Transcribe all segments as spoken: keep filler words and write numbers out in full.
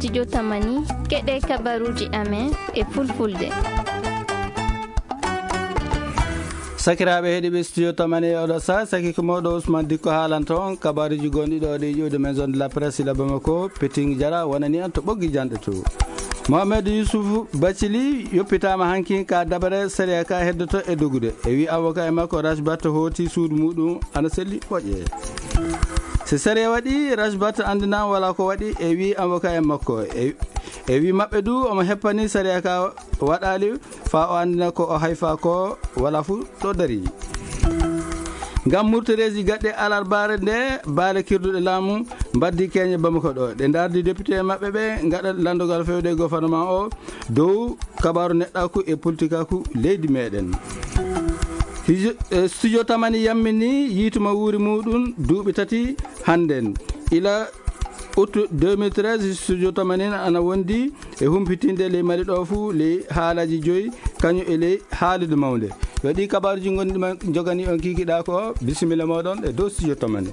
studio tamani keɗe kabaruji amen e fulfulde. sakiraaɓe heeɗiɓe studio tamani e oɗo sa saki ko mawɗo Ousmane Dikko haalanto on kabaruji gonɗiɗo ɗe ƴiwde maison de la presse ila Bamako Peting Diara wonani en to ɓoggi janɗe to. Mohamed Youssouf Bathily yoppitama hanki ka dabare séria ka heddoto e dogude e wi avocat e makko Rajbat hooti suudu muɗum ana selli moƴƴe. so séria waɗi Rajbat andina wala ko waɗi e wi avocat e makko e e wi mabɓe du omo heppani séria ka waɗali fa o andina ko o hayfa ko wala fu ɗo dari. Ngam murtoreji gaɗɗe alarbare nde baale kirduɗe laamu mbaddi keñe Bamako ɗo ɗe dardi député mabɓe ɓe gaɗa landogal fewde e gouvernement o dow kabaru neɗɗaku e politikaku leydi meɗen. studio tamani yammini yituma wuuri muɗum duuɓi tati hannden ila août deux mille treize studio tamani ana wondi e humpitinde ley mali ɗo fuu ley haalaji joyi kañum e ley haalide mawde waɗi kabaruji gonɗima jogani on kikiɗa ko bisimilla moɗon e dow studio tamani.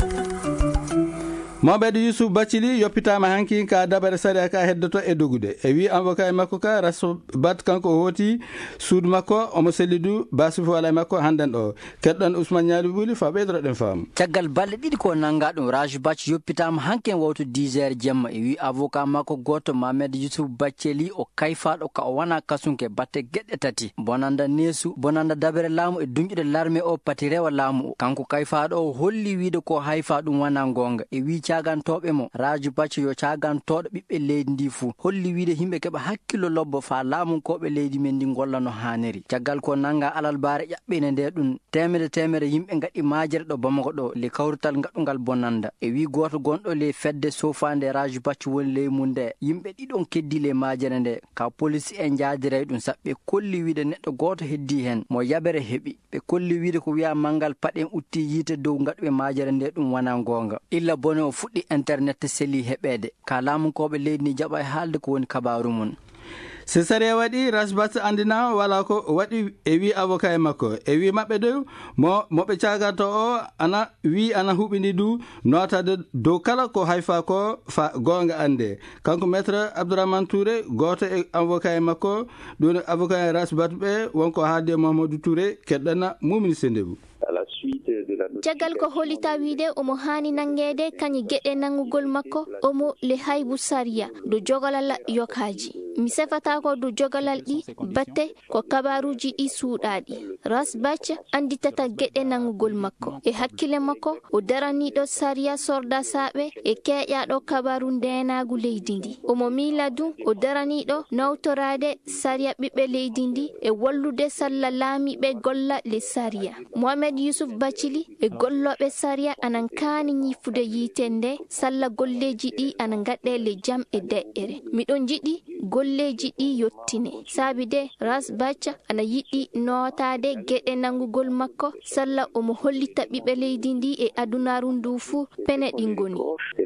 Mohamed Youssouf Bathily yoppitama hanki ka dabare séria ka heddoto e dogude e wi avocat e makko ka Rajbat kanko hooti suudu makko omo sellidu basifo wala e makko hannden ɗo keɗɗon Ousmane Ñaali Buli fa ɓeydoroɗen faamu. caggal balɗe ɗiɗi ko nanga ɗum Rajbat yoppitama hanken wawtu dix heures jemma e wi avocat makko goto Mohamed Youssouf Bathily o kayfaɗo ka o wona kasunke batte gueɗɗe tati bonanda neesu bonanda dabere laamu e dunƴude l'armé o pati rewa laamu o kanko kayfaɗo o holli wiide ko hayfa ɗum wona gonga e wi cagantoɓe mo Rajbat yo cagantoɗo ɓiɓɓe leydi ndi fuu holli wiide yimɓe keɓa hakkilo lobbo fa laamunkoɓe leydi men ndi golla no haniri caggal ko nanga alalbare ƴaɓɓine nde ɗum temede temere yimɓe gaɗi majere ɗo Bamako ɗo le kawrutal gaɗugal bonanda e wi goto gonɗo le fedde sofande Rajbat woni ley mum nde yimɓe ɗiɗon keddi le majere nde ka police en jadiray ɗum saɓɓe kolli wiide neɗɗo goto heddi hen mo yabere heeɓi ɓe kolli wiide ko wiya mangal paɗen utti yiite dow gaɗuɓe majere nde ɗum wona gonga illa bone o fuɗɗi internet selli heɓede ka laamunkoɓe leydi ni jaɓa e haalde ko woni kabaru mum. so séria waɗi Rajbat andina wala ko waɗi e wi avocat e makko e wi mabɓe dow mo moɓe caganto o ana wi ana huɓini du notade dow kala ko hayfa ko fa gonga ande kanko maître Abdourahmane Touré goto e avocat e makko ɗum avocat e Rajbat ɓe wonko haalde Mamadou Touré keɗɗana mumini sendebu. caggal ko hollita wiide omo hani nangede kañi gueɗe nangugol makko omo le haybu saria do jogalal yokaji mi sefata ko do jogalal ɗi batte ko kabaruji ɗi suuɗaɗi. Rajbat anditata gueɗe nangugol makko e hakkille makko o daraniɗo saria sorda saɓe e keƴaɗo kabaru ndenagu leydi ndi omo miila du o daraniɗo nawtorade saria ɓiɓɓe leydi ndi e wallude salla laamiɓe golla le saria. Mohamed Youssouf Bathily e golloɓe saria anan kaani ñifude yiite nde salla golleji ɗi ana gaɗe le jam e de'ere miɗon jiɗi golleji ɗi yottine saabi de Rajbat ana yiɗi notade gueɗe nangugol makko salla omo hollita ɓiɓɓe leydi ndi e adunaru ndu fuu pene ɗi goni.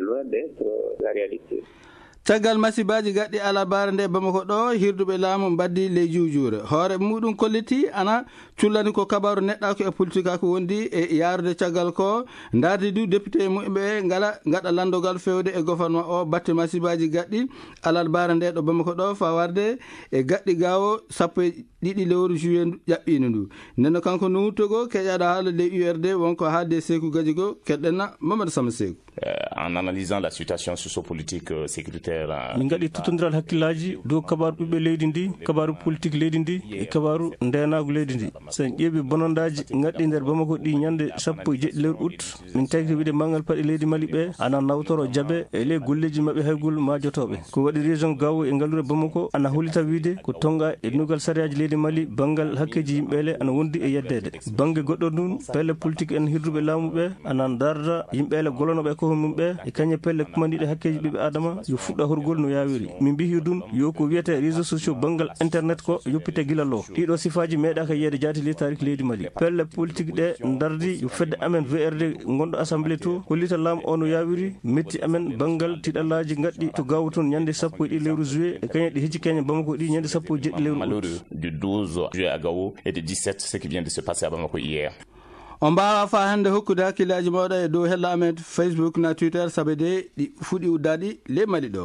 caggal masibaji gaɗɗi alabare nde Bamako ɗo hirduɓe laamu mbaddi ley juujure hoore muɗum kolliti ana cullani ko kabaru neɗɗako e politikako wondi e yarude caggal ko dardi du député muɓe ngala gaɗa landogal fewde e gouvernement o batte masibaji gaɗɗi alalbare nde ɗo Bamako ɗo fa warde e gaɗɗi gawo sappo e ɗiɗi lewru juillet ƴaɓɓino ndu neno kanko nuwtogo keƴaɗo haala ley U R D wonko haalde Sékou Gadjigo keɗɗenna Mamadou Samba Sékou. en analysant la situation sociopolitique euh, sécuritaire min gaɗi tutodiral hakkillaji dow kabaru ɓiɓɓe leydi ndi kabaru politique leydi ndi e kabaru ndenagu leydi ndi sen ƴeeɓi bonondaji gaɗɗi nder Bamako ɗi ñande sappo e jeɗɗi lewru août min tagti wiide mangal paɗe leydi Mali ɓe ana nawtoro jaabe e ley golleji mabɓe haygol majotoɓe ko waɗi région Gawo e ngallure Bamako ana hollita wiide ko tonga e nugal sariyaji leydi Mali banggal hakkeji yimɓele ana wondi e yeddede banggue goɗɗo ndun pelle politique en hirduɓe laamu ɓe ana darda yimɓele golonoɓe ko mum ɓe e kañe pelle kumandiɗe hakkeji ɓiɓe adama yo fuɗɗa horgol no yawiri min mbihi ɗum yo ko wiyete réseaux sociaux banggal internet ko yoppite gila lo ɗiɗo sifaji meeɗaka yiyede jaati le tarik leydi Mali pelle politique ɗe dardi yo fedde amen V R D gonɗo assemblée to hollita laamu o no yawiri metti amen banggal tiɗallaji gadɗi to Gawo toon ñande sappo e ɗi lewru juillet e kañe ɗi hecci keñe Bamako ɗi ñande sappo e jeɗɗi lewru malheureux du douze juillet à Gao et du dix-sept ce qui vient de se passer à Bamako hier. on mbawa fa hande hokkude hakkillaji moɗon e dow hella amen Facebook na Twitter sabe de ɗi fuɗi uddaɗi le Mali ɗo.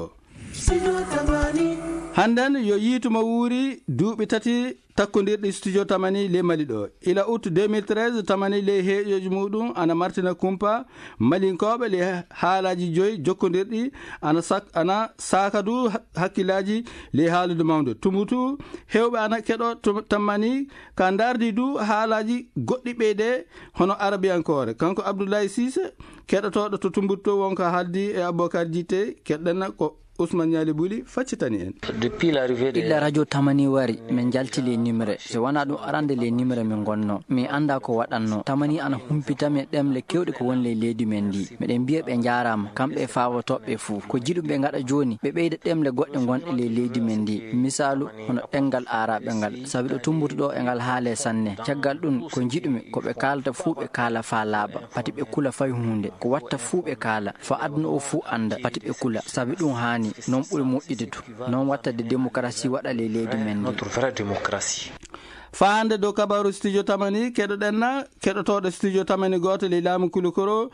hannden yo yiituma wuuri duuɓi tati takkondirɗi studio tamani le mali ɗo ila août deux mille treize tamani le heeƴoji muɗum ana martina kumpa malinkoɓe le haalaji joyi jokkodirɗi ana sak ana sakadu hakkillaji le haalude mawde tumutu hewɓe ana keɗo tammani ka dardi du haalaji goɗɗi ɓeyde hono arabiyankore kanko Abdoulaye Cissé keɗotoɗo to tumbutto wonko haaldi e Aboubacar Djité keɗɗenna ko Ousmane Niali Bouli faccitani en depuis l'arrivée de illa radio tamani wari min jalti les numéro so wana ɗum arande les numéro min gonno mi anda ko waɗanno tamani ana humpita men ɗemle kewɗe ko wonle leydi men ndi miɗen mbiya ɓe jarama kamɓe fawotoɓe fuu ko jiɗum ɓe gaɗa joni ɓe ɓeyda ɗemle goɗɗe gonɗe le leydi men ndi misalu hono ɗengal araɓe ngal saabi ɗo tumbutuɗo e ngal haale sanne caggal ɗum ko jiɗumi koɓe kalata fuu ɓe kaala fa laaɓa pati ɓe kula fay hunde ko watta fuu ɓe kaala fa aduna o fuu anda pati ɓe kula saabi ɗum hani non ɓuri moƴƴude to non watta de démocratie waɗa le leydi men notre vraie démocratie faande dow kabaru studio tamani keɗoɗenna keɗotoɗo studio tamani goto le laamu kulukoro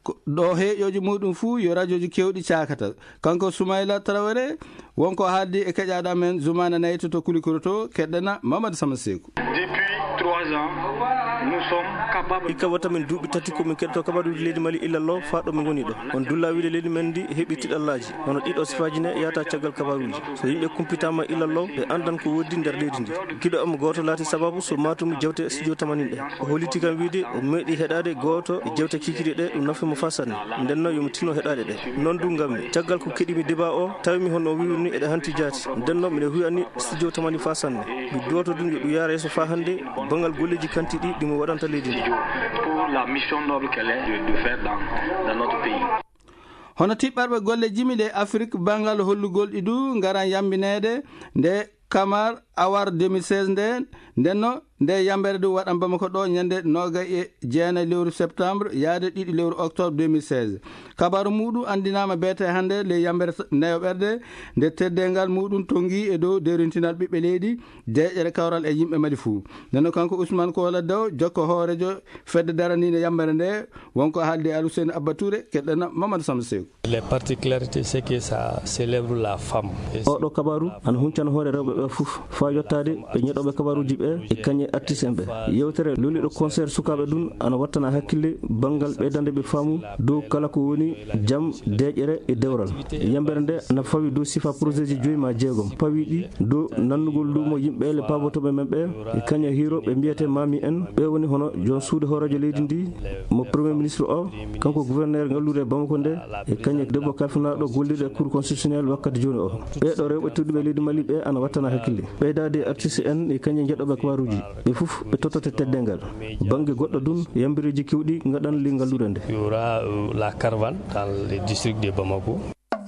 ɗo heeƴoji muɗum fuu yo radio ji kewɗi cakata kanko Soumaïla Traoré wonko haaldi e keƴaɗa men Zoumana Nayto to kulikoro to keɗɗenna Mamadou Sama Sekou depuis trois ans nous sommes capables ikawata min duuɓi tati komin keɗoto kabaruji leydi Mali illallah faɗo min goni ɗo on dulla wiide leydi men ndi heeɓi tiɗallaji hono ɗiɗo sifaji ne yata caggal kabaruji so yimɓe kumpitama illallah ɓe andan ko woddi nder leydi ndi kiɗo am goto laati sababu so matumi jewte studio tamanin ɗe o holiti kam wiide o meeɗi heɗade goto e jewte kikiri ɗe ɗum nafimo fasanne ndenno yomi tinno heɗade ɗe noon du gammi caggal ko keɗimi débat o tawimi hono wiwni eɗe hanti jaati ndenno miɗe huyani studio tamani fasanne mi duwoto ɗum yo ɗum yaara yeeso fa hande bangal golleji kanti ɗi ɗimo waɗanta leydi ndi pour la mission noble qu'elle est de faire dans, dans notre pays. hono tiɓɓarɓe golle jimile Afrique bangal hollugol ɗi du garan yambinede nde Kamar awar deux mille seize nden ndenno nde yambere du waɗan Bamako ɗo ñande noga e jeenayi lewru septembre yaade ɗiɗi lewru octobre deux mille seize kabaru muɗum andinama beete hande le yambere nayoɓerde nde teddengal muɗum tongi e dow derintinal ɓiɓɓe leydi deƴere kawral e yimɓe Mali fuu ndenno kanko Ousmane Kola Dow jokko hoorejo fedde daranine yambere nde wonko haalde Aluseni Abba Touré keɗɗenna Mamadou Sama Sekou les particularités c'est que ça célèbre la femme oɗo kabaru ana huncana hoore rewɓe ɓe fof fa yottade ɓe ñeɗoɓe kabaruji ɓe e kañe artiste en ɓe yewtere loliɗo concert sukaɓe ɗum ana wattana hakkille banggal ɓeydande ɓe faamu dow kala ko woni jaam deƴere e dewral yambere nde ana fawi dow sifa projet ji joyi ma jeegom pawi ɗi dow nannugol lumo yimɓe le pabotoɓe men ɓe e kañe hiro ɓe mbiyete mami en ɓe woni hono jon suude horadio leydi ndi mo premier ministre o kanko gouverneur ngallude Bamako nde e kañe debbo kafinaɗo gollirde e cour constitutionnel wakkati joni o ɓeɗo rewɓe tedduɓe leydi Mali ɓe ana wattana hakkille ɓeydade artiste en e kañe jeɗoɓe kabaruji ɓe fof ɓe tottote teddengal banggue goɗɗo ɗum yambireji kewɗi gaɗan li ngallude nde il y aura euh, la caravane dans le district de Bamako.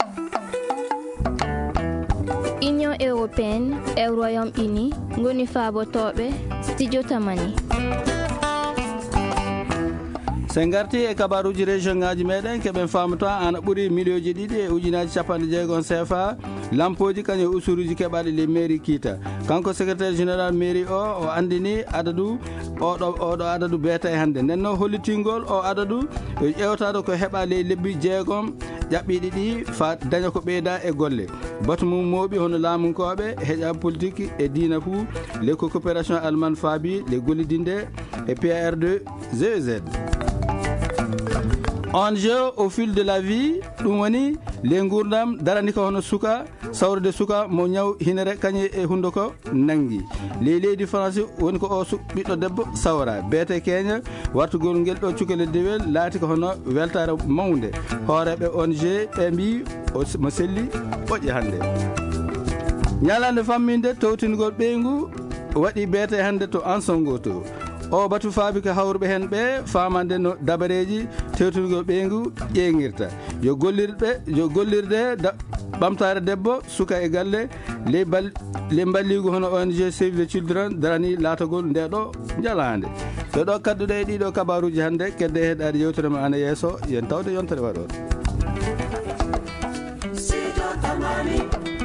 Union européenne e Royaume-Uni ngoni faabotoɓe studio tamani sen garti e kabaruji région ngaji meɗen keɓen famata ana ɓuuri millioji ɗiɗi e ujunaji capanɗe jeegon C F A lampoji kañum e usuruji keɓaɗe les mairie kiita kanko secrétaire général mairie o o andini adadu oɗo oɗo adadu beeta e hannde nden noon hollitingol o adadu ƴewtade ko heɓa ley lebbi jeegom ƴaɓɓiɗi ɗi fa daña ko ɓeyda e golle batu mum mooɓi hono laamunkoɓe heeƴa politique e diina fou les coopération allemande faabi les gollidinde e P R deux G E Z enjeu au fil de la vie ɗum woni le gurdam darani ko hono suka sawrude suka mo ñaw hinere kañe e hunduko nangi le leydi France woni ko o ɓiɗɗo debbo sawra beete keña wartugol ngel ɗo cukale dewel laati ko hono weltare mawde hooreɓe O N G ɓe mbi mo selli ɓoƴƴi hannde ñalande famminde towtingol ɓeygu waɗi beete hannde to Ansongo to o batu faabi ko hawruɓe hen ɓe famande no dabareji tewtugol ɓeygu ƴeŋirta yo gollirɓe yo gollirde ɓamtare debbo suka e galle le bal le balligu hono O N G Save the Children darani laatagol ndeɗo jalande ɓe ɗo kadduɗe e ɗiɗo kabaruji hannde kedde heɗade yewtere ma ana yeeso yen tawde yontere waɗoɗo.